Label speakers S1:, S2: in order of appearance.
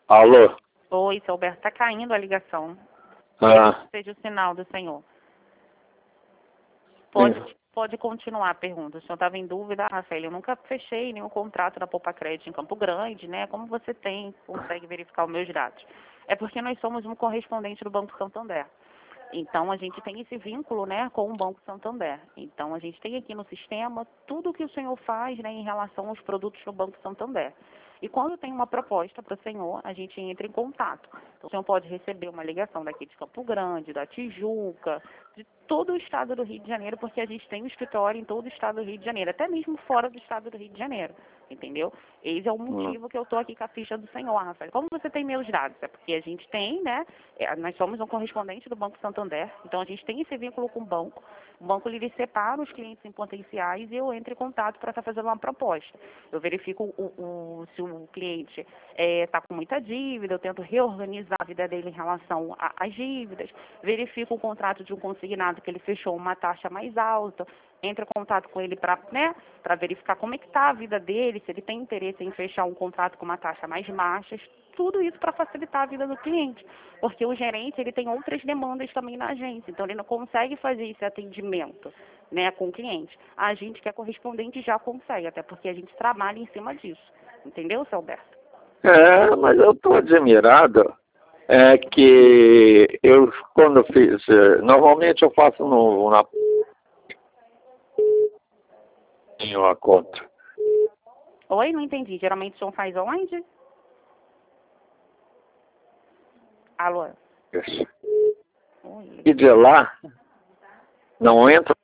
S1: Alô?
S2: Oi, seu Alberto, está caindo a ligação.
S1: Ah,
S2: Seja o sinal do senhor.
S1: sim.
S2: Pode continuar a pergunta. O senhor estava em dúvida, Rafael, eu nunca fechei nenhum contrato da Poupa Crédito em Campo Grande, né? Como você consegue verificar os meus dados? É porque nós somos um correspondente do Banco Santander. Então, a gente tem esse vínculo, né, com o Banco Santander. Então, a gente tem aqui no sistema tudo o que o senhor faz, né, em relação aos produtos do Banco Santander. E quando tem uma proposta para o senhor, a gente entra em contato. Então, o senhor pode receber uma ligação daqui de Campo Grande, da Tijuca, de todo o estado do Rio de Janeiro, porque a gente tem um escritório em todo o estado do Rio de Janeiro, até mesmo fora do estado do Rio de Janeiro, entendeu? Esse é o
S1: Hum.
S2: motivo que eu estou aqui com a ficha do senhor, Rafael. Como você tem meus dados? É porque a gente tem, né, nós somos um correspondente do Banco Santander, então a gente tem esse vínculo com o banco. O banco ele separa os clientes em potenciais e eu entro em contato para estar fazendo uma proposta. Eu verifico se o cliente está com muita dívida, eu tento reorganizar a vida dele em relação às dívidas, verifico o contrato de um consignado que ele fechou uma taxa mais alta, entro em contato com ele para, né, para verificar como é que está a vida dele, se ele tem interesse em fechar um contrato com uma taxa mais baixa, tudo isso para facilitar a vida do cliente, porque o gerente ele tem outras demandas também na agência, então ele não consegue fazer esse atendimento, né, com o cliente. A gente que é correspondente já consegue, até porque a gente trabalha em cima disso, entendeu, seu Alberto?
S1: Mas eu estou admirado. É que eu, quando fiz, normalmente eu faço tenho a conta.
S2: Oi, não entendi. Geralmente o senhor faz onde? Alô?
S1: Isso.
S2: Oi.
S1: E de lá, não entra